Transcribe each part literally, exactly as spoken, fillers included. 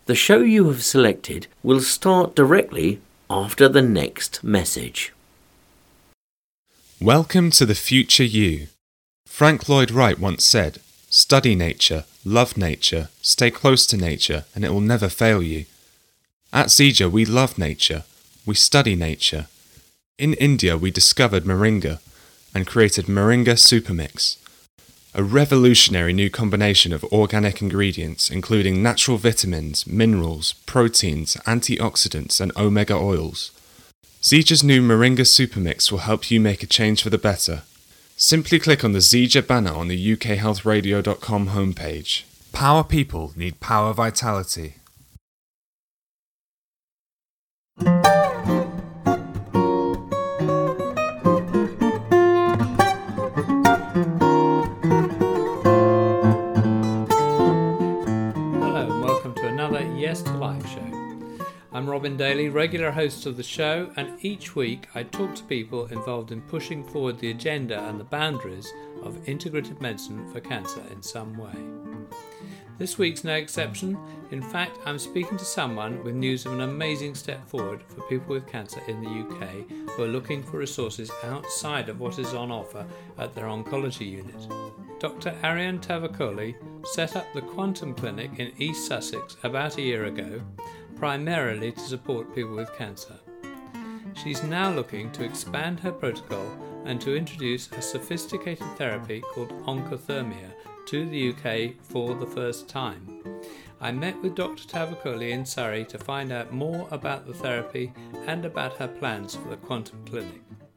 The show you have selected will start directly after the next message. Welcome to the future you. Frank Lloyd Wright once said, "Study nature, love nature, stay close to nature, and it will never fail you." At Zija, we love nature. We study nature. In India, we discovered moringa and created Moringa Supermix, a revolutionary new combination of organic ingredients including natural vitamins, minerals, proteins, antioxidants, and omega oils. Zija's new Moringa Supermix will help you make a change for the better. Simply click on the Zija banner on the U K health radio dot com homepage. Power people need power vitality. Yes to Life show. I'm Robin Daly, regular host of the show, and each week I talk to people involved in pushing forward the agenda and the boundaries of integrative medicine for cancer in some way. This week's no exception. In fact, I'm speaking to someone with news of an amazing step forward for people with cancer in the U K who are looking for resources outside of what is on offer at their oncology unit. Doctor Ariane Tavakoli set up the Quantum Clinic in East Sussex about a year ago, primarily to support people with cancer. She's now looking to expand her protocol and to introduce a sophisticated therapy called oncothermia to the U K for the first time. I met with Doctor Tavakoli in Surrey to find out more about the therapy and about her plans for the Quantum Clinic.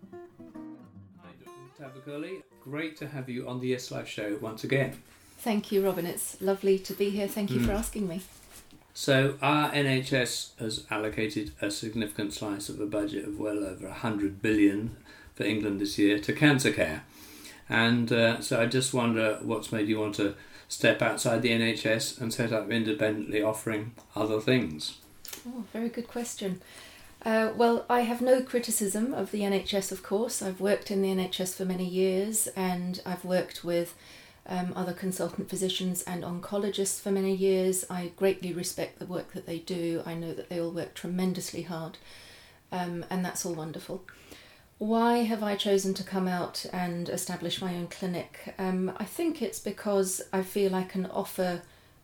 Hi Doctor Tavakoli, great to have you on the Yes Life show once again. Thank you, Robin. It's lovely to be here. Thank you mm. for asking me. So our N H S has allocated a significant slice of a budget of well over one hundred billion for England this year to cancer care. And uh, so I just wonder what's made you want to step outside the N H S and set up independently offering other things? Oh, very good question. Uh, well, I have no criticism of the N H S, of course. I've worked in the N H S for many years, and I've worked with um, other consultant physicians and oncologists for many years. I greatly respect the work that they do. I know that they all work tremendously hard, um, and that's all wonderful. Why have I chosen to come out and establish my own clinic? Um, I think it's because I feel I can offer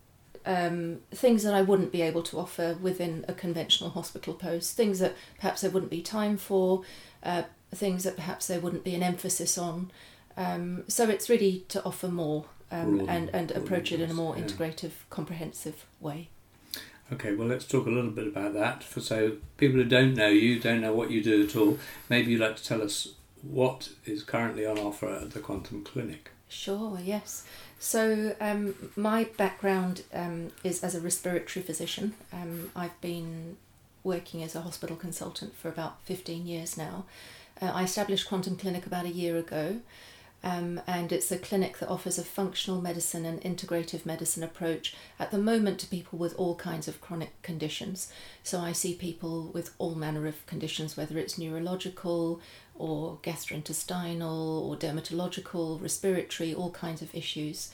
um, things that I wouldn't be able to offer within a conventional hospital post, things that perhaps there wouldn't be time for, uh, things that perhaps there wouldn't be an emphasis on. Um, so it's really to offer more um, broad, and, and approach it in a more yeah. integrative, comprehensive way. Okay, well, let's talk a little bit about that. For so people who don't know you, don't know what you do at all, maybe you'd like to tell us what is currently on offer at the Quantum Clinic. Sure, yes. So um, my background um, is as a respiratory physician. Um, I've been working as a hospital consultant for about fifteen years now. Uh, I established Quantum Clinic about a year ago. Um, and it's a clinic that offers a functional medicine and integrative medicine approach at the moment to people with all kinds of chronic conditions. So I see people with all manner of conditions, whether it's neurological or gastrointestinal or dermatological, respiratory, all kinds of issues.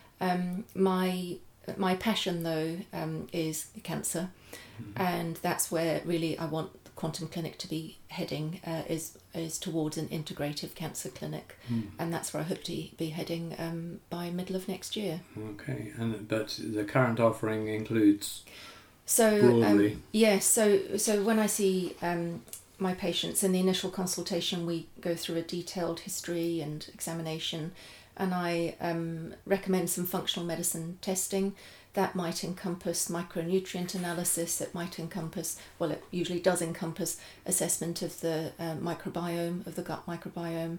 Um, my my passion though um, is cancer, mm-hmm. and that's where really I want Quantum Clinic to be heading uh, is is towards an integrative cancer clinic, mm. and that's where I hope to be heading um, by middle of next year. Okay, and but the current offering includes so broadly. Um, yes, so so when I see um, my patients in the initial consultation, we go through a detailed history and examination, and I um, recommend some functional medicine testing. That might encompass micronutrient analysis, it might encompass, well it usually does encompass assessment of the uh, microbiome, of the gut microbiome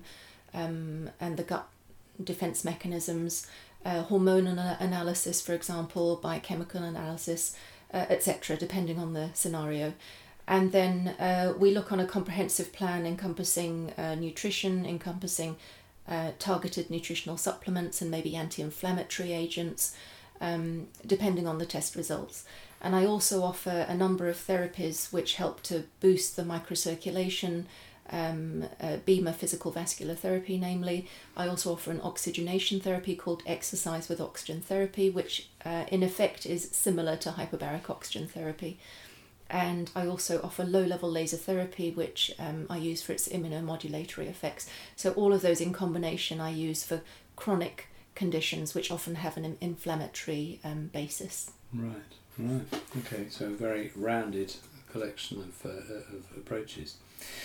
um, and the gut defense mechanisms, uh, hormonal analysis for example, biochemical analysis, uh, et cetera, depending on the scenario. And then uh, we look on a comprehensive plan encompassing uh, nutrition, encompassing uh, targeted nutritional supplements and maybe anti-inflammatory agents, Um, depending on the test results. And I also offer a number of therapies which help to boost the microcirculation um, uh, BEMA physical vascular therapy, namely. I also offer an oxygenation therapy called exercise with oxygen therapy, which uh, in effect is similar to hyperbaric oxygen therapy. And I also offer low-level laser therapy, which um, I use for its immunomodulatory effects. So all of those in combination I use for chronic conditions, which often have an inflammatory um, basis. Right, right. Okay, so a very rounded collection of, uh, of approaches.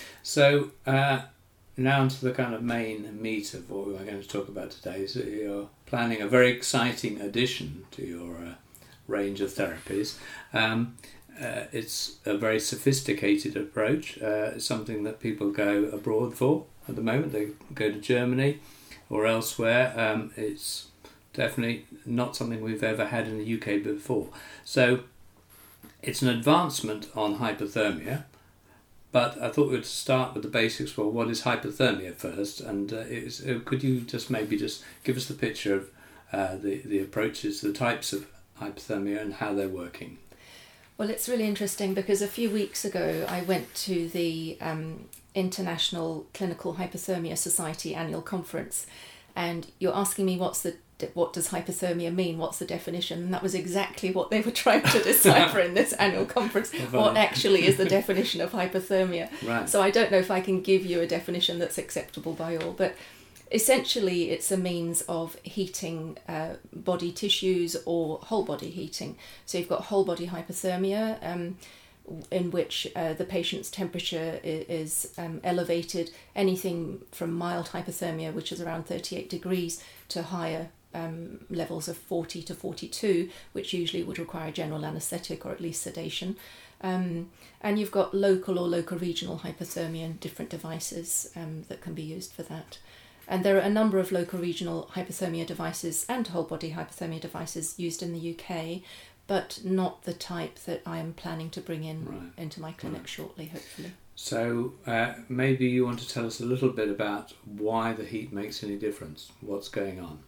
So uh, now to the kind of main meat of what we're going to talk about today. So you're planning a very exciting addition to your uh, range of therapies. Um, Uh, it's a very sophisticated approach. Uh, it's something that people go abroad for at the moment. They go to Germany or elsewhere. Um, it's definitely not something we've ever had in the U K before. So it's an advancement on hypothermia, but I thought we'd start with the basics. Well, what is hypothermia first? And uh, it's, uh, could you just maybe just give us the picture of uh, the, the approaches, the types of hypothermia and how they're working? Well, it's really interesting because a few weeks ago I went to the um, International Clinical Hypothermia Society annual conference, and you're asking me what's the what does hypothermia mean? What's the definition? And that was exactly what they were trying to decipher in this annual conference. What actually is the definition of hypothermia? Right. So I don't know if I can give you a definition that's acceptable by all, but essentially it's a means of heating uh, body tissues or whole body heating. So you've got whole body hypothermia, um, in which uh, the patient's temperature is, is um, elevated, anything from mild hypothermia, which is around thirty-eight degrees, to higher um, levels of forty to forty-two, which usually would require general anaesthetic or at least sedation. Um, and you've got local or local regional hypothermia and different devices um, that can be used for that. And there are a number of local regional hypothermia devices and whole body hypothermia devices used in the U K, but not the type that I am planning to bring in Right. into my clinic Right. shortly, hopefully. So uh, maybe you want to tell us a little bit about why the heat makes any difference, what's going on.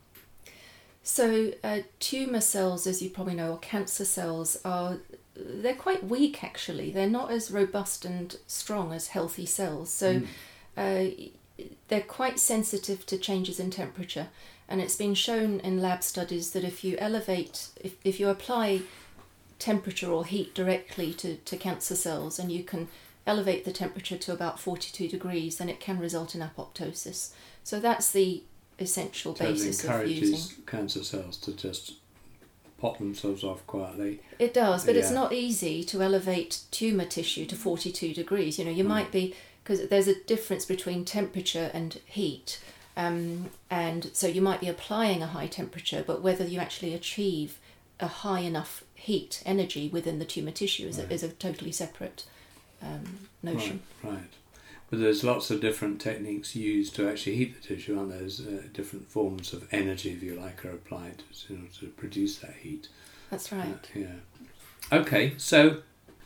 So uh, tumour cells, as you probably know, or cancer cells, are they're quite weak actually. They're not as robust and strong as healthy cells. So Mm. uh, they're quite sensitive to changes in temperature. And it's been shown in lab studies that if you elevate, if, if you apply temperature or heat directly to, to cancer cells and you can elevate the temperature to about forty-two degrees, then it can result in apoptosis. So that's the essential So it basis of encourages using. cancer cells to just pop themselves off quietly. It does, but it's Yeah. not easy to elevate tumour tissue to forty-two degrees. You know, you Mm. might be, because there's a difference between temperature and heat. Um, and so you might be applying a high temperature, but whether you actually achieve a high enough heat energy within the tumour tissue is, Right. a, is a totally separate um, notion. Right, right. But there's lots of different techniques used to actually heat the tissue, aren't there? There's uh, different forms of energy, if you like, are applied in order to produce that heat. That's right. Uh, yeah. Okay, so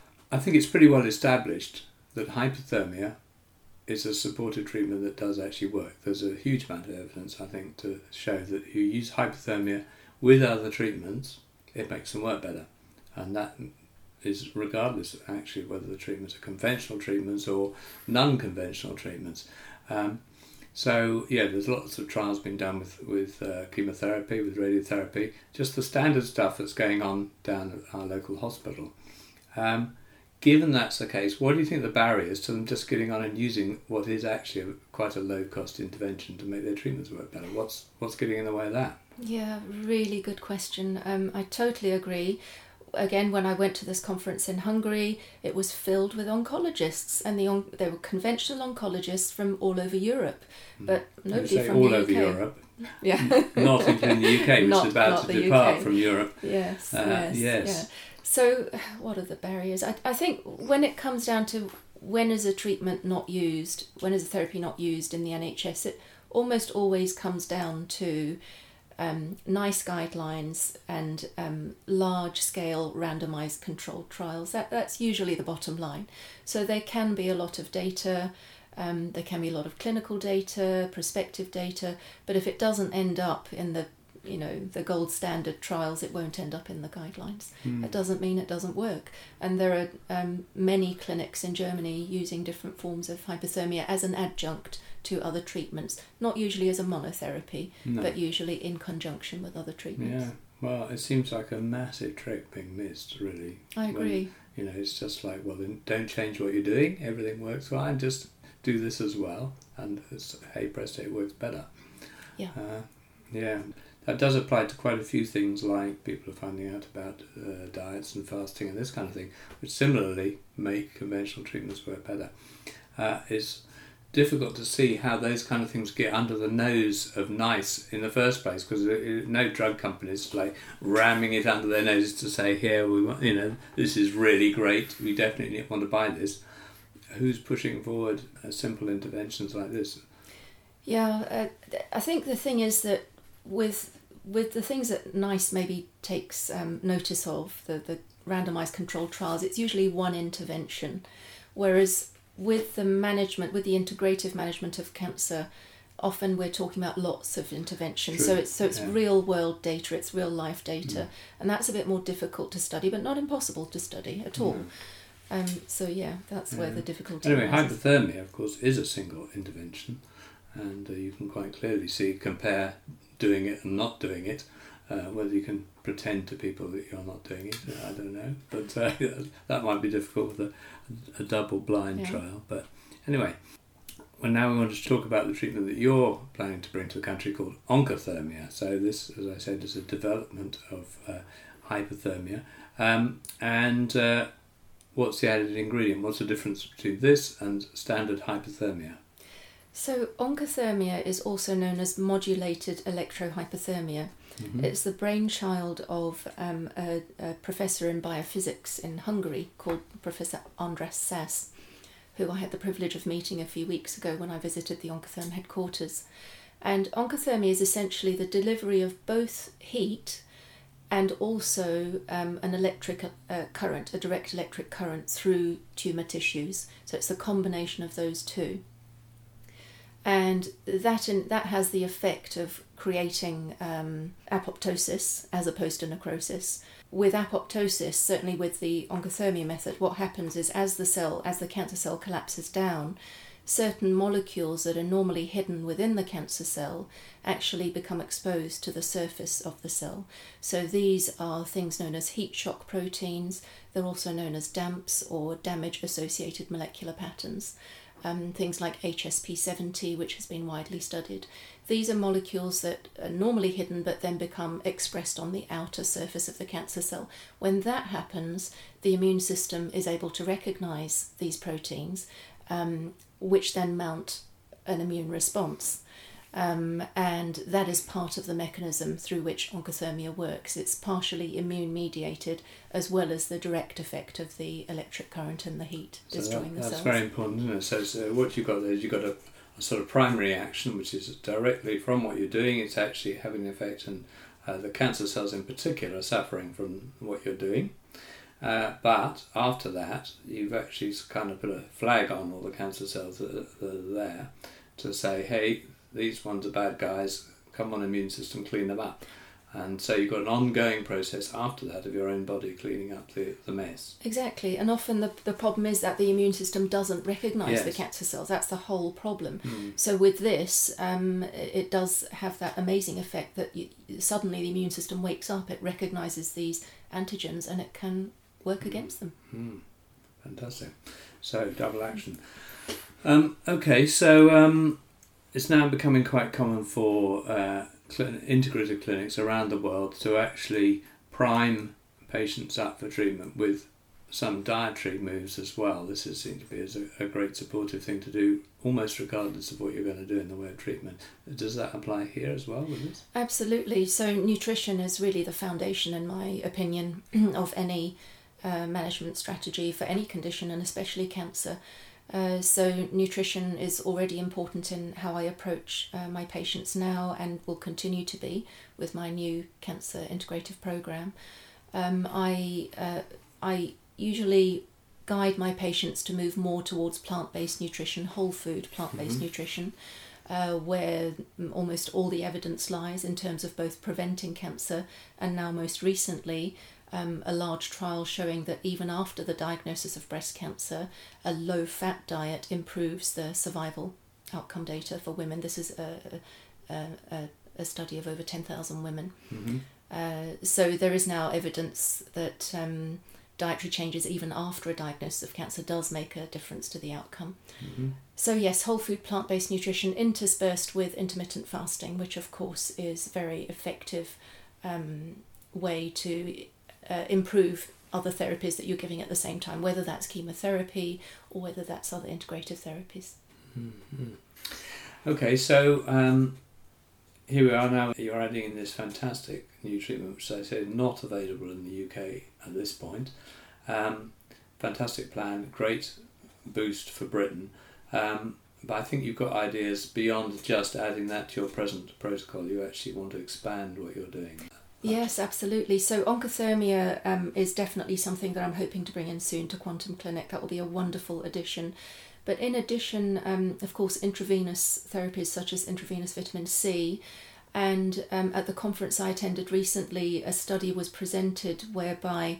I think it's pretty well established that hypothermia is a supportive treatment that does actually work. There's a huge amount of evidence, I think, to show that if you use hypothermia with other treatments, it makes them work better. And that is regardless, actually, whether the treatments are conventional treatments or non-conventional treatments. Um, so, yeah, there's lots of trials being done with, with uh, chemotherapy, with radiotherapy, just the standard stuff that's going on down at our local hospital. Um, Given that's the case, what do you think the barrier is to them just getting on and using what is actually a, quite a low-cost intervention to make their treatments work better? What's what's getting in the way of that? Yeah, really good question. Um, I totally agree. Again, when I went to this conference in Hungary, it was filled with oncologists, and the on- there were conventional oncologists from all over Europe, but You nobody say from all the over U K. Europe, Yeah, not including the U K, which Not- is about not to the depart U K. from Europe. Yes, Uh, yes, yes. yeah. So, what are the barriers? I, I think when it comes down to when is a treatment not used, when is a therapy not used in the N H S, it almost always comes down to um, nice guidelines and um, large-scale randomised controlled trials. That that's usually the bottom line. So there can be a lot of data. Um, there can be a lot of clinical data, prospective data, but if it doesn't end up in the you know, the gold standard trials, it won't end up in the guidelines. Mm. It doesn't mean it doesn't work. And there are um, many clinics in Germany using different forms of hypothermia as an adjunct to other treatments, not usually as a monotherapy, No. but usually in conjunction with other treatments. Yeah, well, it seems like a massive trick being missed, really. I When, agree. you know, it's just like, well, then don't change what you're doing, everything works fine, just do this as well, and it's, hey presto, it works better. Yeah. Uh, yeah, that does apply to quite a few things, like people are finding out about uh, diets and fasting and this kind of thing, which similarly make conventional treatments work better. Uh, it's difficult to see how those kind of things get under the nose of NICE in the first place, because no drug companies like ramming it under their noses to say, here, we want, you know, this is really great, we definitely want to buy this. Who's pushing forward uh, simple interventions like this? Yeah, uh, I think the thing is that with with the things that NICE maybe takes um, notice of, the, the randomised controlled trials, it's usually one intervention, whereas with the management, with the integrative management of cancer, often we're talking about lots of interventions. True. So it's so it's Yeah. real world data, it's real life data, Mm. and that's a bit more difficult to study, but not impossible to study at all. Mm. Um, so yeah, that's where Yeah. the difficulty Anyway, arises. hypothermia, of course, is a single intervention, and uh, you can quite clearly see, compare doing it and not doing it. Uh, whether you can pretend to people that you're not doing it, I don't know. But uh, that might be difficult with a, a double-blind Yeah. trial. But anyway, well, now we want to talk about the treatment that you're planning to bring to the country called oncothermia. So this, as I said, is a development of uh, hypothermia. Um, and uh, what's the added ingredient? What's the difference between this and standard hypothermia? So oncothermia is also known as modulated electrohypothermia. Mhm. It's the brainchild of um, a, a professor in biophysics in Hungary called Professor András Szász, who I had the privilege of meeting a few weeks ago when I visited the Oncotherm headquarters. And oncothermia is essentially the delivery of both heat and also um, an electric uh, current, a direct electric current through tumour tissues. So it's the combination of those two. And that in, that has the effect of creating um, apoptosis as opposed to necrosis. With apoptosis, certainly with the oncothermia method, what happens is as the cell, as the cancer cell collapses down, certain molecules that are normally hidden within the cancer cell actually become exposed to the surface of the cell. So these are things known as heat shock proteins. They're also known as D A M Ps, or damage-associated molecular patterns. Um, things like H S P seventy, which has been widely studied. These are molecules that are normally hidden but then become expressed on the outer surface of the cancer cell. When that happens, the immune system is able to recognise these proteins, um, which then mount an immune response. Um, and that is part of the mechanism through which oncothermia works. It's partially immune mediated, as well as the direct effect of the electric current and the heat So destroying that, the that's cells. very important, isn't it? So, so what you've got there is you've got a, a sort of primary action, which is directly from what you're doing. It's actually having an effect, and uh, the cancer cells in particular are suffering from what you're doing. Uh, but after that, you've actually kind of put a flag on all the cancer cells that are, that are there to say, hey, these ones are bad guys, come on, immune system, clean them up. And so you've got an ongoing process after that of your own body cleaning up the, the mess. Exactly, and often the, the problem is that the immune system doesn't recognise the Yes. cancer cells. That's the whole problem. Mm. So with this, um, it does have that amazing effect that you, suddenly the immune system wakes up, it recognises these antigens, and it can work against them. Mm. Fantastic. So, double action. Um, okay, so um, it's now becoming quite common for uh, cl- integrative clinics around the world to actually prime patients up for treatment with some dietary moves as well. This is seen to be as a, a great supportive thing to do, almost regardless of what you're going to do in the way of treatment. Does that apply here as well with this? Absolutely. So nutrition is really the foundation, in my opinion, of any uh, management strategy for any condition, and especially cancer. Uh, so nutrition is already important in how I approach uh, my patients now, and will continue to be with my new cancer integrative program. Um, I uh, I usually guide my patients to move more towards plant-based nutrition, whole food plant-based Mhm. nutrition. uh, where almost all the evidence lies in terms of both preventing cancer and now most recently um, a large trial showing that even after the diagnosis of breast cancer, a low-fat diet improves the survival outcome data for women. This is a, a, a, a study of over ten thousand women. Mm-hmm. Uh, so there is now evidence that um, dietary changes even after a diagnosis of cancer does make a difference to the outcome. Mm-hmm. So yes, whole food plant-based nutrition interspersed with intermittent fasting, which of course is a very effective um, way to uh, improve other therapies that you're giving at the same time, whether that's chemotherapy or whether that's other integrative therapies. Mm-hmm. Okay, so um, here we are now. You're adding in this fantastic new treatment, which I say is not available in the U K at this point. Um, fantastic plan, great boost for Britain. Um, but I think you've got ideas beyond just adding that to your present protocol. You actually want to expand what you're doing. Yes, absolutely. So oncothermia um, is definitely something that I'm hoping to bring in soon to Quantum Clinic. That will be a wonderful addition. But in addition, um, of course, intravenous therapies such as intravenous vitamin C. And um, at the conference I attended recently, a study was presented whereby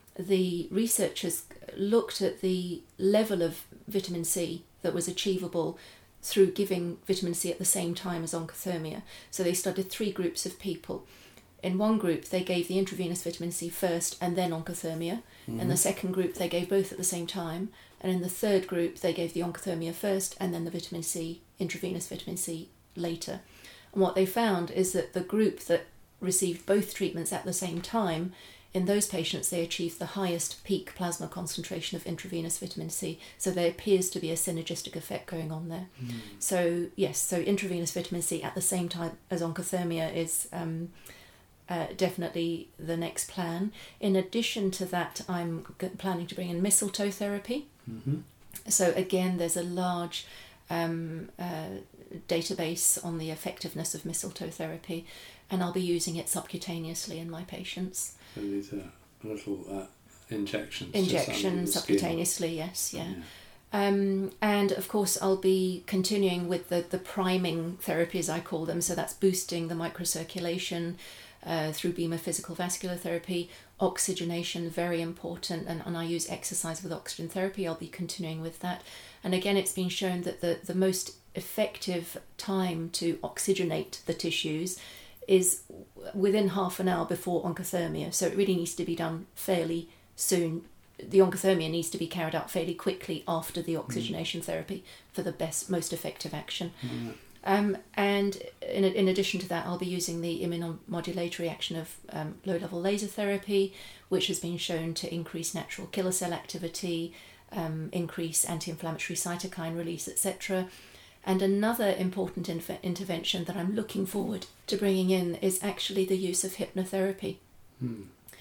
the researchers looked at the level of vitamin C that was achievable through giving vitamin C at the same time as oncothermia. So they studied three groups of people. In one group, they gave the intravenous vitamin C first and then oncothermia. Mm-hmm. In the second group, they gave both at the same time. And in the third group, they gave the oncothermia first and then the vitamin C, intravenous vitamin C, later. And what they found is that the group that received both treatments at the same time, in those patients, they achieved the highest peak plasma concentration of intravenous vitamin C. So there appears to be a synergistic effect going on there. Mm. So yes, so intravenous vitamin C at the same time as oncothermia is um, uh, definitely the next plan. In addition to that, I'm g- planning to bring in mistletoe therapy. Mm-hmm. So again, there's a large um, uh, database on the effectiveness of mistletoe therapy, and I'll be using it subcutaneously in my patients. So these are little uh, injections. Injections subcutaneously, yes, yeah. yeah. Um, and of course, I'll be continuing with the, the priming therapy, as I call them. So that's boosting the microcirculation uh, through Bima physical vascular therapy, oxygenation, very important. And, and I use exercise with oxygen therapy. I'll be continuing with that. And again, it's been shown that the, the most effective time to oxygenate the tissues is within half an hour before oncothermia. So it really needs to be done fairly soon. The oncothermia needs to be carried out fairly quickly after the oxygenation mm. therapy for the best, most effective action. Mm. Um, and in, in addition to that, I'll be using the immunomodulatory action of um, low-level laser therapy, which has been shown to increase natural killer cell activity, um, increase anti-inflammatory cytokine release, et cetera. And another important inf- intervention that I'm looking forward to bringing in is actually the use of hypnotherapy. Hmm.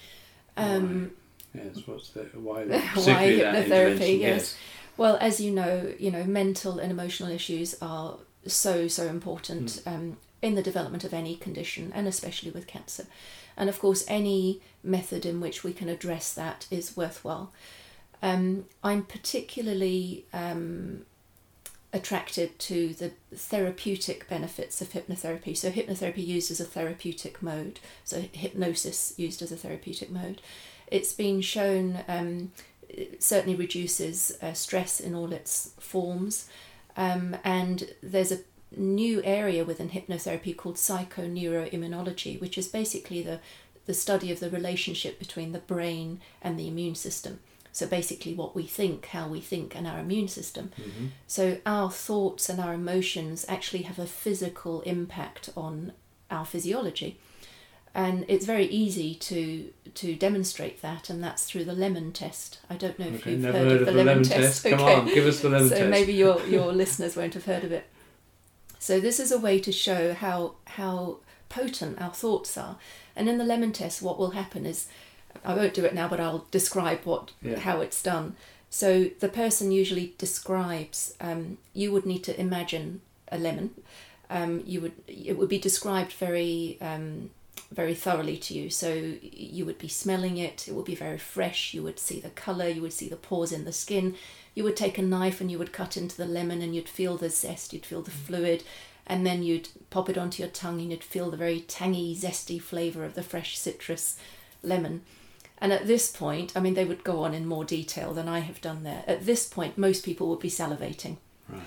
Um, why? Yes, what's the why? Why hypnotherapy? Yes. yes. Well, as you know, you know, mental and emotional issues are so so important hmm. um, in the development of any condition, and especially with cancer. And of course, any method in which we can address that is worthwhile. Um, I'm particularly um, attracted to the therapeutic benefits of hypnotherapy. So hypnotherapy used as a therapeutic mode, so hypnosis used as a therapeutic mode. It's been shown um, it certainly reduces uh, stress in all its forms, um, and there's a new area within hypnotherapy called psychoneuroimmunology, which is basically the, the study of the relationship between the brain and the immune system. So basically what we think, how we think, and our immune system. Mm-hmm. So our thoughts and our emotions actually have a physical impact on our physiology. And it's very easy to to demonstrate that, and that's through the lemon test. I don't know if okay, you've never heard, heard of the of lemon, lemon test. test. Come okay. on, give us the lemon so test. So maybe your, your listeners won't have heard of it. So this is a way to show how how potent our thoughts are. And in the lemon test, what will happen is, I won't do it now, but I'll describe what yeah. how it's done. So the person usually describes, um, you would need to imagine a lemon. Um, you would it would be described very um, very thoroughly to you. So you would be smelling it, it would be very fresh, you would see the colour, you would see the pores in the skin. You would take a knife and you would cut into the lemon and you'd feel the zest, you'd feel the fluid, and then you'd pop it onto your tongue and you'd feel the very tangy, zesty flavour of the fresh citrus lemon. And at this point, I mean, they would go on in more detail than I have done there. At this point, most people would be salivating. Right.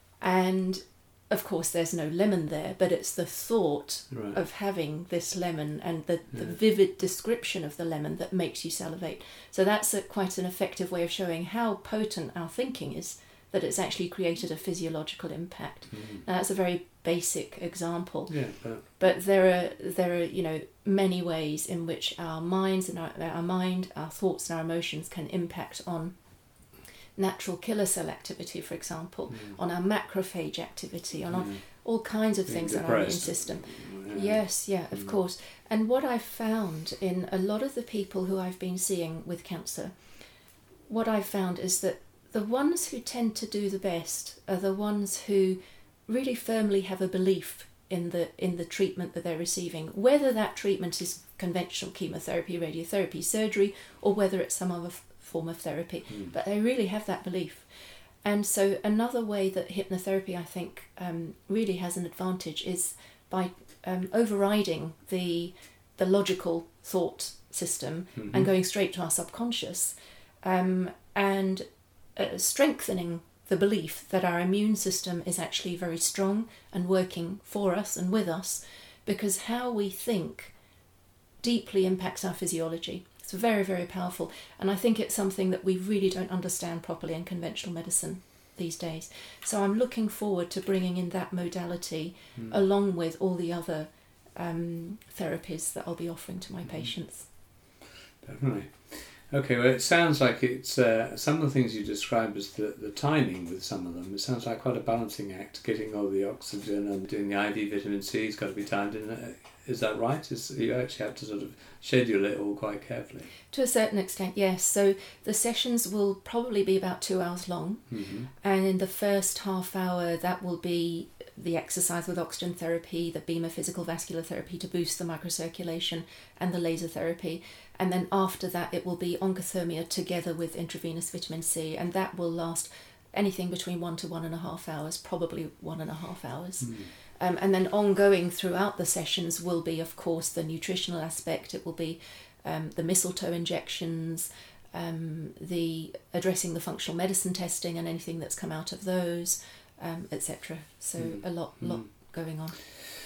And of course, there's no lemon there, but it's the thought Right. of having this lemon and the, the Yeah. vivid description of the lemon that makes you salivate. So that's a, quite an effective way of showing how potent our thinking is, that it's actually created a physiological impact. Mm. Now, that's a very basic example. Yeah, but But there are there are you know many ways in which our minds and our, our mind, our thoughts and our emotions can impact on natural killer cell activity, for example, Mm. on our macrophage activity, on, on Mm. all kinds of Being things in our immune depressed. system. Yeah. Yes, yeah, of Mm. course. And what I've found in a lot of the people who I've been seeing with cancer, what I've found is that the ones who tend to do the best are the ones who really firmly have a belief in the in the treatment that they're receiving, whether that treatment is conventional chemotherapy, radiotherapy, surgery, or whether it's some other f- form of therapy. Mm. But they really have that belief. And so another way that hypnotherapy, I think, um, really has an advantage is by um, overriding the the logical thought system Mhm. and going straight to our subconscious, um, and uh, strengthening the belief that our immune system is actually very strong and working for us and with us, because how we think deeply impacts our physiology. It's very, very powerful, and I think it's something that we really don't understand properly in conventional medicine these days. So I'm looking forward to bringing in that modality Mm. along with all the other um, therapies that I'll be offering to my Mm. patients. Definitely. Okay, well, it sounds like it's uh, some of the things you described as the, the timing with some of them. It sounds like quite a balancing act, getting all the oxygen and doing the I V vitamin C has got to be timed in. Is that right? Is, you actually have to sort of schedule it all quite carefully. To a certain extent, yes. So the sessions will probably be about two hours long, Mm-hmm. and in the first half hour that will be the exercise with oxygen therapy, the BEMA physical vascular therapy to boost the microcirculation, and the laser therapy. And then after that it will be oncothermia together with intravenous vitamin C, and that will last anything between one to one and a half hours, probably one and a half hours. Mm. Um, and then ongoing throughout the sessions will be, of course, the nutritional aspect. It will be um, the mistletoe injections, um, the addressing the functional medicine testing and anything that's come out of those, um, et cetera. So Mm. a lot, lot Mm. going on.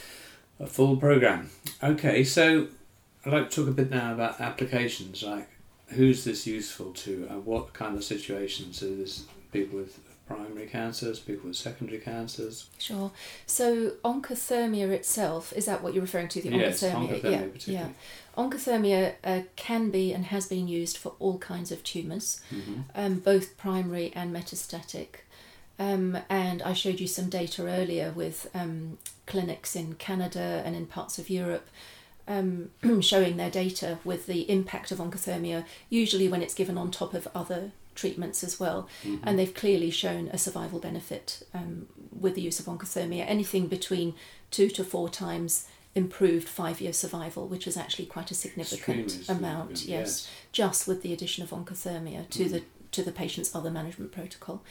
A full program. Okay, so I'd like to talk a bit now about applications. Like, who's this useful to? Uh, what kind of situations? Is this people with primary cancers, people with secondary cancers? Sure. So oncothermia itself, is that what you're referring to? The Yes, oncothermia? oncothermia yeah, yeah. particularly. Oncothermia uh, can be and has been used for all kinds of tumours, Mm-hmm. um, both primary and metastatic. Um, and I showed you some data earlier with um, clinics in Canada and in parts of Europe um, showing their data with the impact of oncothermia, usually when it's given on top of other treatments as well. Mm-hmm. And they've clearly shown a survival benefit um, with the use of oncothermia, anything between two to four times improved five-year survival, which is actually quite a significant Extremely amount, significant, yes, just with the addition of oncothermia to Mm. the to the patient's other management protocol.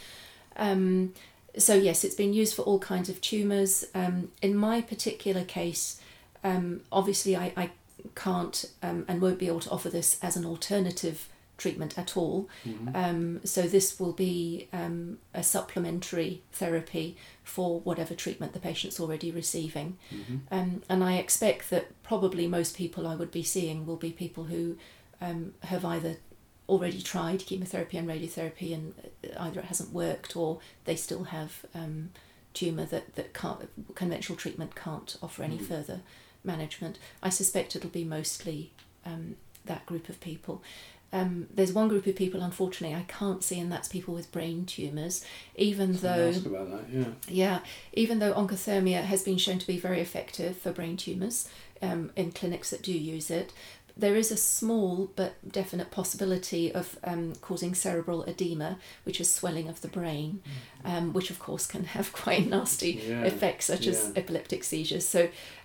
Um, so yes, it's been used for all kinds of tumours. Um, in my particular case, um, obviously I, I can't um, and won't be able to offer this as an alternative treatment at all. Mm-hmm. Um, so this will be um, a supplementary therapy for whatever treatment the patient's already receiving. Mm-hmm. Um, and I expect that probably most people I would be seeing will be people who um, have either already tried chemotherapy and radiotherapy and either it hasn't worked or they still have um, tumour that, that can't, conventional treatment can't offer any Mm. further management. I suspect it'll be mostly um, that group of people. Um, there's one group of people, unfortunately, I can't see, and that's people with brain tumours, even though... Ask about that, yeah. Yeah, even though oncothermia has been shown to be very effective for brain tumours um, in clinics that do use it, there is a small but definite possibility of um, causing cerebral edema, which is swelling of the brain, um, which of course can have quite nasty Yeah, effects such as yeah. epileptic seizures. So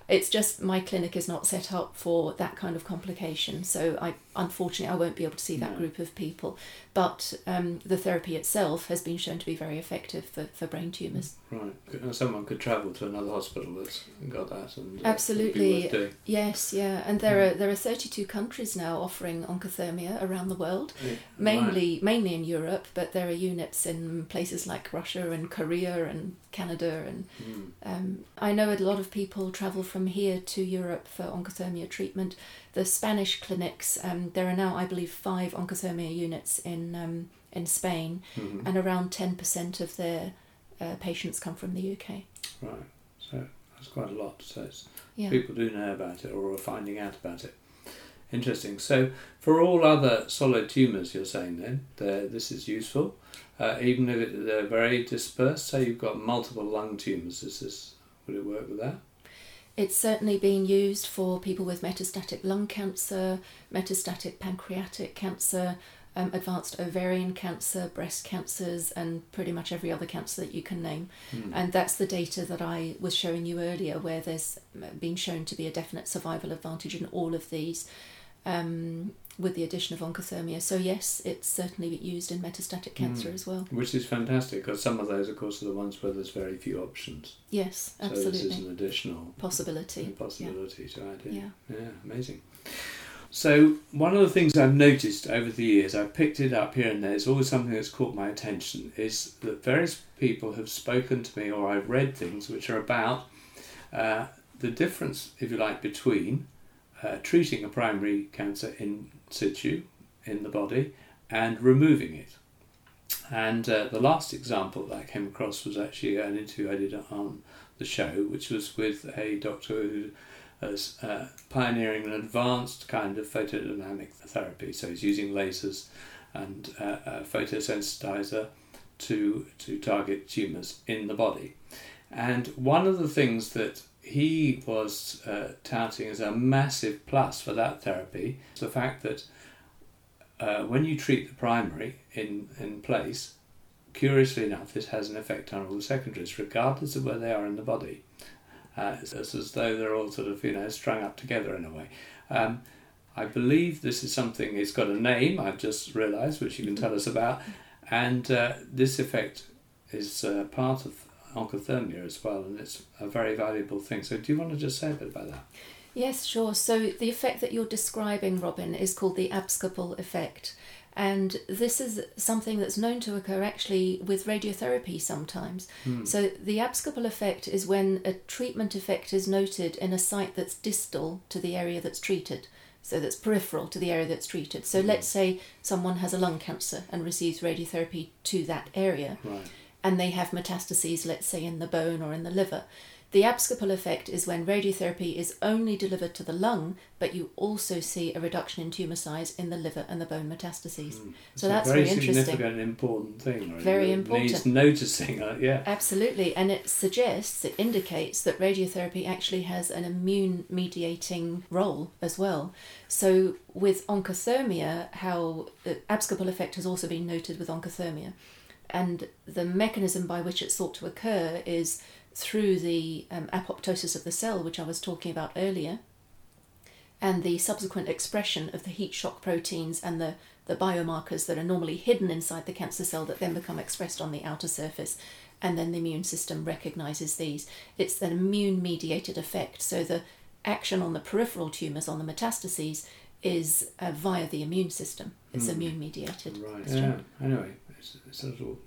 It's just my clinic is not set up for that kind of complication, so I unfortunately I won't be able to see that No. group of people. But um, the therapy itself has been shown to be very effective for, for brain tumours. Right. And someone could travel to another hospital that's got that, and uh, Absolutely. it'd be worth doing. Yes, yeah, and there are there are thirty-two countries now offering oncothermia around the world, Yeah. mainly mainly in Europe, but there are units in places like Russia and Korea and Canada, and Right. Mm. um, I know a lot of people travel from here to Europe for oncothermia treatment. The Spanish clinics, um, there are now, I believe, five oncothermia units in um, in Spain, Mhm. and around ten percent of their uh, patients come from the U K. Right. So that's quite a lot. So it's, Yeah. people do know about it or are finding out about it. Interesting. So for all other solid tumours, you're saying then, they're- this is useful, uh, even if it, they're very dispersed. Say you've got multiple lung tumours, is this, would it work with that? It's certainly been used for people with metastatic lung cancer, metastatic pancreatic cancer, um, advanced ovarian cancer, breast cancers, and pretty much every other cancer that you can name. Mm. And that's the data that I was showing you earlier, where there's been shown to be a definite survival advantage in all of these, um, with the addition of oncothermia. So yes, it's certainly used in metastatic cancer Mm. as well. Which is fantastic, because some of those, of course, are the ones where there's very few options. Yes, So this is absolutely. an additional Possibility. possibility to add in. Yeah. Yeah, amazing. So one of the things I've noticed over the years, I've picked it up here and there, it's always something that's caught my attention, is that various people have spoken to me, or I've read things which are about uh, the difference, if you like, between uh, treating a primary cancer in situ in the body and removing it. And uh, the last example that I came across was actually an interview I did on the show, which was with a doctor who was uh, pioneering an advanced kind of photodynamic therapy. So he's using lasers and uh, a photosensitizer to to target tumours in the body. And one of the things that he was uh, touting as a massive plus for that therapy is the fact that uh, when you treat the primary in, in place, curiously enough, this has an effect on all the secondaries, regardless of where they are in the body. Uh, it's, it's as though they're all sort of, you know, strung up together in a way. Um, I believe this is something, it's got a name, I've just realised, which you can tell us about, and uh, this effect is uh, part of oncothermia as well, and it's a very valuable thing. So do you want to just say a bit about that? Yes, sure. So the effect that you're describing, Robin, is called the abscopal effect. And this is something that's known to occur actually with radiotherapy sometimes. Hmm. So the abscopal effect is when a treatment effect is noted in a site that's distal to the area that's treated. So that's peripheral to the area that's treated. So Hmm. let's say someone has a lung cancer and receives radiotherapy to that area, Right. and they have metastases, let's say, in the bone or in the liver. The abscopal effect is when radiotherapy is only delivered to the lung, but you also see a reduction in tumour size in the liver and the bone metastases. Mm. So It's that's a very, very interesting. significant and important thing. Really. Very It important. needs noticing. Uh, yeah. Absolutely, and it suggests, it indicates that radiotherapy actually has an immune mediating role as well. So with oncothermia, how the abscopal effect has also been noted with oncothermia, and the mechanism by which it's thought to occur is through the um, apoptosis of the cell, which I was talking about earlier, and the subsequent expression of the heat shock proteins and the, the biomarkers that are normally hidden inside the cancer cell that then become expressed on the outer surface, and then the immune system recognises these. It's an immune-mediated effect, so the action on the peripheral tumours, on the metastases, is uh, via the immune system. It's Mm. immune-mediated. Right. It's Yeah. true. Anyway, it's, it's a little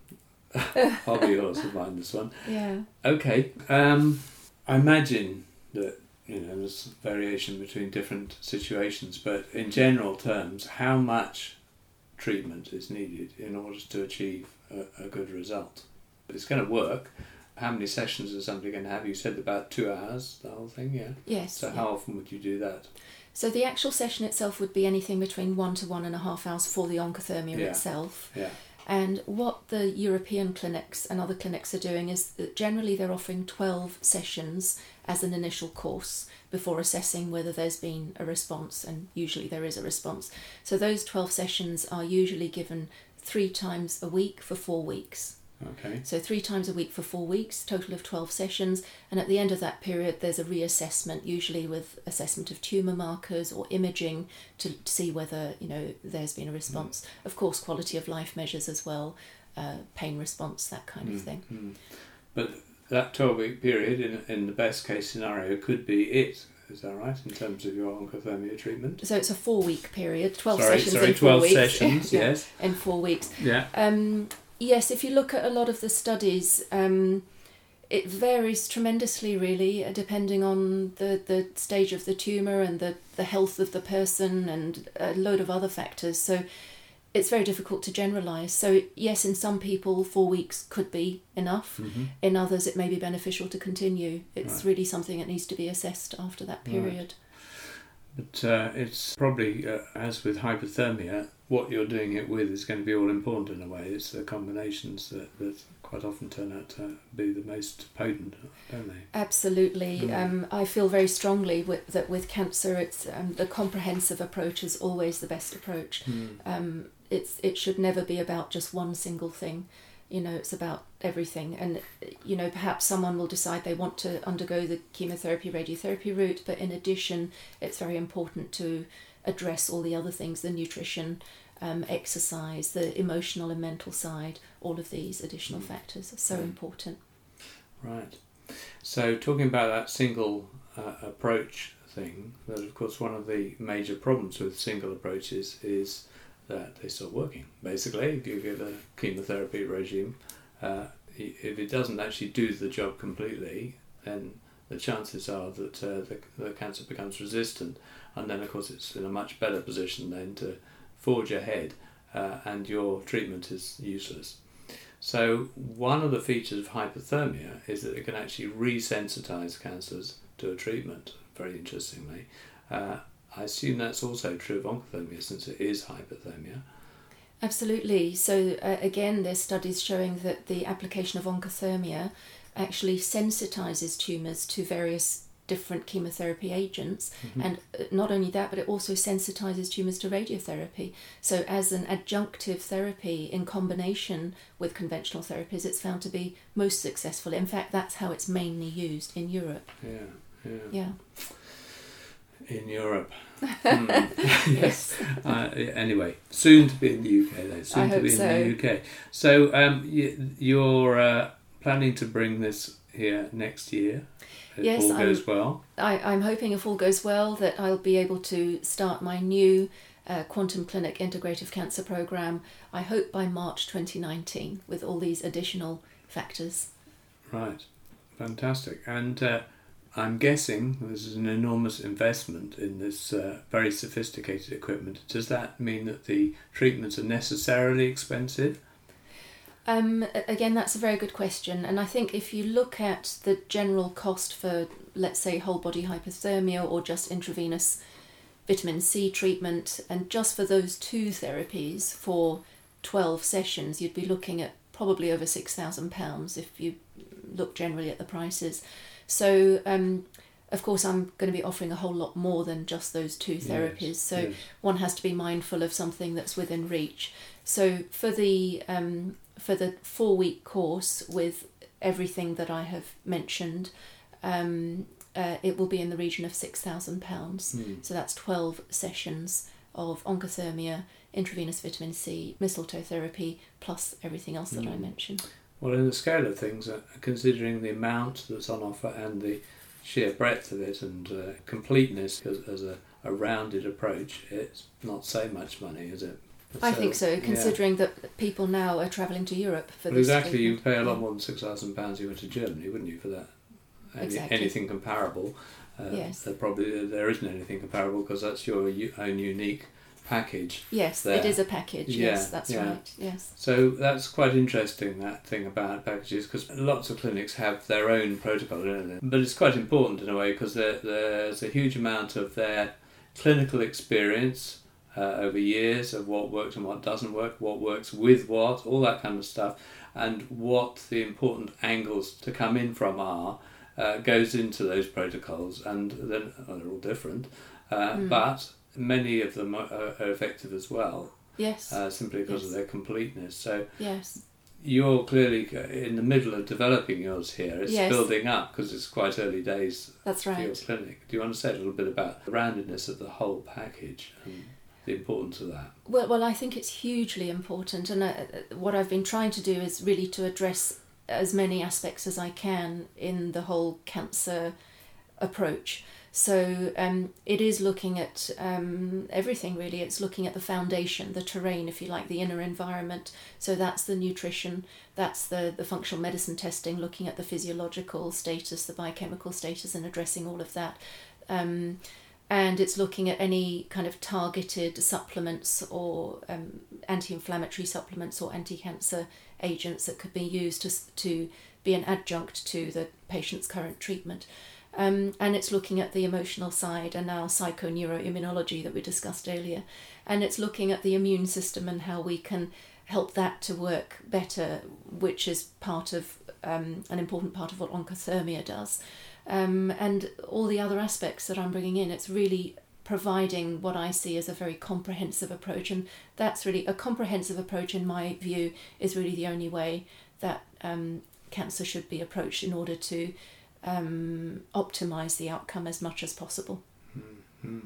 hobby horse of mine, this one. Yeah. Okay. Um, I imagine that, you know, there's variation between different situations, but in general terms, how much treatment is needed in order to achieve a, a good result? If it's going to work, how many sessions is somebody going to have? You said about two hours, the whole thing, yeah? Yes. So yeah. how often would you do that? So the actual session itself would be anything between one to one and a half hours for the oncothermia Yeah. itself. Yeah. And what the European clinics and other clinics are doing is that generally they're offering twelve sessions as an initial course before assessing whether there's been a response, and usually there is a response. So those twelve sessions are usually given three times a week for four weeks. Okay. So three times a week for four weeks, total of twelve sessions. And at the end of that period, there's a reassessment, usually with assessment of tumour markers or imaging to see whether, you know, there's been a response. Mm. Of course, quality of life measures as well, uh, pain response, that kind mm. of thing. Mm. But that twelve-week period, in in the best case scenario, could be it. Is that right, in terms of your oncothermia treatment? So it's a four-week period, twelve sorry, sessions sorry, in four twelve weeks. sessions, yeah, yes. In four weeks. Yeah. Um, yes, if you look at a lot of the studies, um, it varies tremendously, really, uh, depending on the, the stage of the tumour and the, the health of the person and a load of other factors. So it's very difficult to generalise. So yes, in some people, four weeks could be enough. Mm-hmm. In others, it may be beneficial to continue. It's right. really something that needs to be assessed after that period. Right. But uh, it's probably, uh, as with hypothermia, what you're doing it with is going to be all important in a way. It's the combinations that, that quite often turn out to be the most potent, don't they? Absolutely. Mm. Um, I feel very strongly with, that with cancer, it's um, the comprehensive approach is always the best approach. Mm. Um, it's it should never be about just one single thing. You know, it's about everything. And, you know, perhaps someone will decide they want to undergo the chemotherapy, radiotherapy route, but in addition, it's very important to address all the other things, the nutrition, um, exercise, the emotional and mental side, all of these additional mm. factors are so mm. important. Right. So talking about that single uh, approach thing, that of course one of the major problems with single approaches is that they stop working. Basically, if you give a chemotherapy regime, uh, if it doesn't actually do the job completely, then the chances are that uh, the, the cancer becomes resistant, and then of course it's in a much better position then to forge ahead, uh, and your treatment is useless. So one of the features of hypothermia is that it can actually resensitize cancers to a treatment, very interestingly. Uh, I assume that's also true of oncothermia, since it is hypothermia. Absolutely. So uh, again, there's studies showing that the application of oncothermia actually sensitizes tumours to various different chemotherapy agents, mm-hmm. and not only that, but it also sensitizes tumours to radiotherapy. So as an adjunctive therapy in combination with conventional therapies, it's found to be most successful. In fact, that's how it's mainly used in Europe. Yeah, yeah. Yeah. In Europe. Mm. Yes. Uh, anyway, soon to be in the U K though. Soon I to hope be in so. the U K. So um, you, you're uh, planning to bring this here next year. If yes, all goes I'm, well. I, I'm hoping if all goes well that I'll be able to start my new uh, Quantum Clinic Integrative Cancer Programme, I hope by March twenty nineteen, with all these additional factors. Right. Fantastic. And uh, I'm guessing this is an enormous investment in this uh, very sophisticated equipment. Does that mean that the treatments are necessarily expensive? Um, again, that's a very good question. And I think if you look at the general cost for, let's say, whole body hypothermia or just intravenous vitamin C treatment, and just for those two therapies for twelve sessions, you'd be looking at probably over six thousand pounds if you look generally at the prices. So, um, of course, I'm going to be offering a whole lot more than just those two therapies. Yes, so yes. One has to be mindful of something that's within reach. So for the um, for the four-week course with everything that I have mentioned, um, uh, it will be in the region of six thousand pounds. Mm. So that's twelve sessions of oncothermia, intravenous vitamin C, mistletoe therapy, plus everything else that mm. I mentioned. Well, in the scale of things, uh, considering the amount that's on offer and the sheer breadth of it and uh, completeness as, as a, a rounded approach, it's not so much money, is it? I So, think so, considering yeah. that people now are travelling to Europe for Well, this exactly, you treatment. pay a lot Yeah. more than six thousand pounds you went to Germany, wouldn't you, for that? Any, Exactly. Anything comparable. Uh, Yes. There probably there isn't anything comparable because that's your u- own unique package. Yes, there. it is a package. Yeah, Yes, that's yeah. right. Yes. So that's quite interesting, that thing about packages, because lots of clinics have their own protocol, don't they? But it's quite important in a way because there, there's a huge amount of their clinical experience uh, over years of what works and what doesn't work, what works with what, all that kind of stuff, and what the important angles to come in from are, uh, goes into those protocols, and then well, they're all different, uh, Mm. but many of them are, are effective as well. Yes. Uh, simply because Yes. of their completeness. So yes. you're clearly in the middle of developing yours here. It's Yes. building up because it's quite early days That's for your right. clinic. Do you want to say a little bit about the roundedness of the whole package and the importance of that? Well, well, I think it's hugely important, and uh, what I've been trying to do is really to address as many aspects as I can in the whole cancer approach. So um, it is looking at um, everything really. It's looking at the foundation, the terrain, if you like, the inner environment. So that's the nutrition, that's the, the functional medicine testing, looking at the physiological status, the biochemical status, and addressing all of that. Um, and it's looking at any kind of targeted supplements or um, anti-inflammatory supplements or anti-cancer agents that could be used to, to be an adjunct to the patient's current treatment. Um, and it's looking at the emotional side and now psychoneuroimmunology that we discussed earlier. And it's looking at the immune system and how we can help that to work better, which is part of um, an important part of what Oncothermia does. Um, and all the other aspects that I'm bringing in, it's really providing what I see as a very comprehensive approach. And that's really, a comprehensive approach in my view is really the only way that um, cancer should be approached in order to um, optimise the outcome as much as possible. Mm-hmm.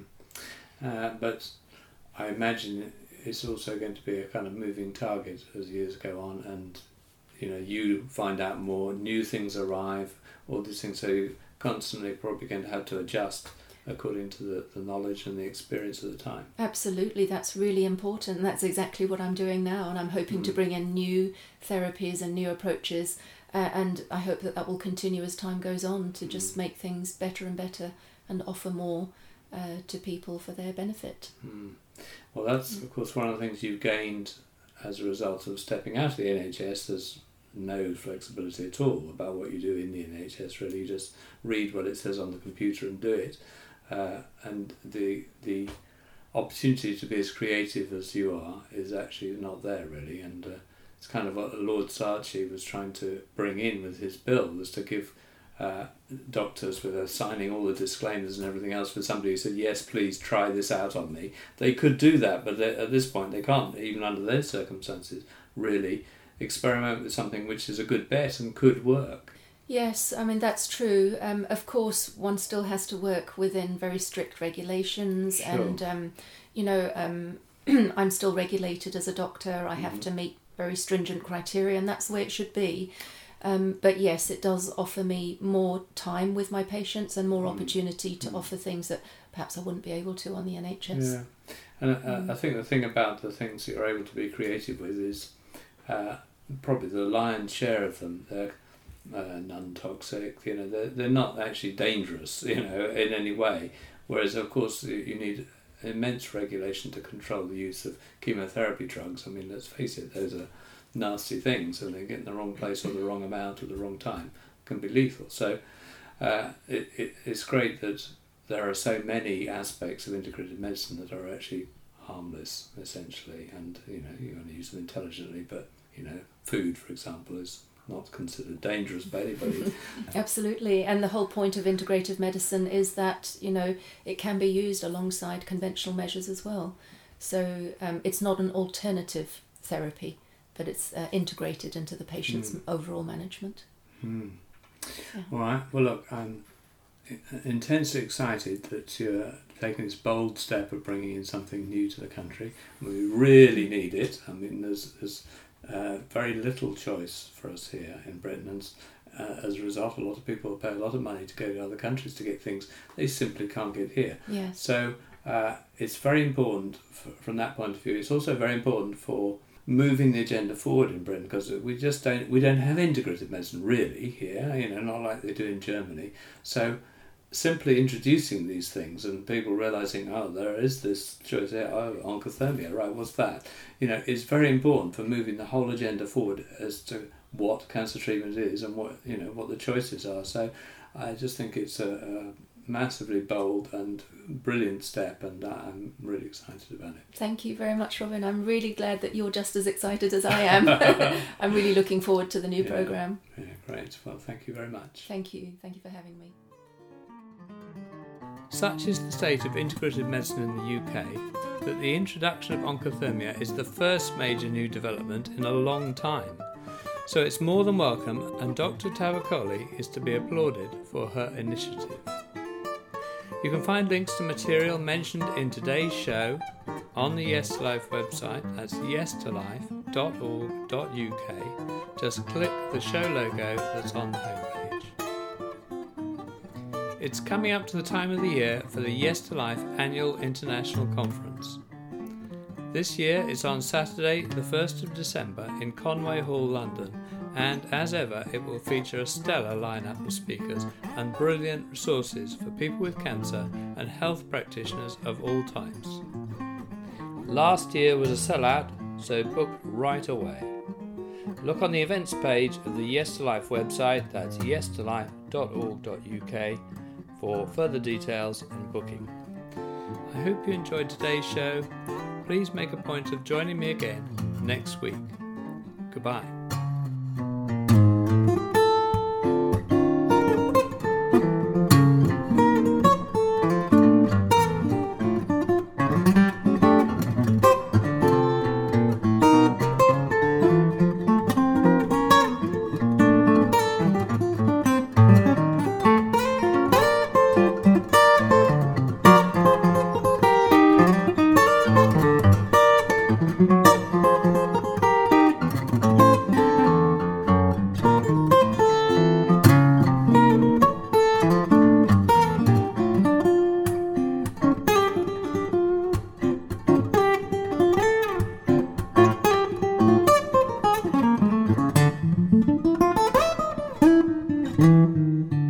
Uh, but I imagine it's also going to be a kind of moving target as years go on, and you know, you find out more, new things arrive, all these things, so you're constantly probably going to have to adjust according to the, the knowledge and the experience of the time. Absolutely, that's really important. That's exactly what I'm doing now, and I'm hoping mm. to bring in new therapies and new approaches, uh, and I hope that that will continue as time goes on to just mm. make things better and better and offer more uh, to people for their benefit. Mm. Well, that's mm. of course one of the things you've gained as a result of stepping out of the N H S. There's no flexibility at all about what you do in the N H S, really. You just read what it says on the computer and do it. Uh, and the the opportunity to be as creative as you are is actually not there, really. And uh, it's kind of what Lord Saatchi was trying to bring in with his bill, was to give uh, doctors, with uh, signing all the disclaimers and everything else, for somebody who said, yes, please try this out on me. They could do that, but they, at this point they can't, even under those circumstances, really experiment with something which is a good bet and could work. Yes, I mean, that's true. Um, of course, one still has to work within very strict regulations. Sure. And, um, you know, um, I'm still regulated as a doctor. I have mm-hmm. to meet very stringent criteria, and that's the way it should be. Um, but yes, it does offer me more time with my patients and more mm. opportunity to mm. offer things that perhaps I wouldn't be able to on the N H S. Yeah, and uh, mm. I think the thing about the things that you're able to be creative with is uh, probably the lion's share of them. They're uh, non-toxic, you know, they're, they're not actually dangerous, you know, in any way. Whereas, of course, you need immense regulation to control the use of chemotherapy drugs. I mean, let's face it, those are nasty things, and they get in the wrong place or the wrong amount at the wrong time can be lethal. So uh, it, it, it's great that there are so many aspects of integrated medicine that are actually harmless, essentially, and you know, you want to use them intelligently, but you know, food, for example, is not considered dangerous by anybody. Absolutely, and the whole point of integrative medicine is that, you know, it can be used alongside conventional measures as well. So um, it's not an alternative therapy, but it's uh, integrated into the patient's mm. overall management. Mm. Yeah. All right. Well, look, I'm intensely excited that you're taking this bold step of bringing in something new to the country. We really need it. I mean, there's, there's uh, very little choice for us here in Britain, and uh, as a result, a lot of people pay a lot of money to go to other countries to get things they simply can't get here. Yes. So uh, it's very important for, from that point of view. It's also very important for moving the agenda forward in Britain, because we just don't we don't have integrative medicine really here, you know, not like they do in Germany. So simply introducing these things and people realising, oh, there is this choice here, oh, Oncothermia, right, what's that? You know, is very important for moving the whole agenda forward as to what cancer treatment is and what, you know, what the choices are. So I just think it's a, a massively bold and brilliant step, and I'm really excited about it. Thank you very much, Robin. I'm really glad that you're just as excited as I am. I'm really looking forward to the new yeah, programme. Yeah, great. Well, thank you very much. Thank you. Thank you for having me. Such is the state of integrative medicine in the U K that the introduction of Oncothermia is the first major new development in a long time. So it's more than welcome, and Doctor Tavakoli is to be applauded for her initiative. You can find links to material mentioned in today's show on the Yes to Life website. That's yes to life dot org dot U K. Just click the show logo that's on the homepage. It's coming up to the time of the year for the Yes to Life Annual International Conference. This year it's on Saturday the first of December in Conway Hall, London, and as ever it will feature a stellar lineup of speakers and brilliant resources for people with cancer and health practitioners of all types. Last year was a sellout, so book right away. Look on the events page of the Yes to Life website, that's yes to life dot org dot U K, for further details and booking. I hope you enjoyed today's show. Please make a point of joining me again next week. Goodbye. Thank you.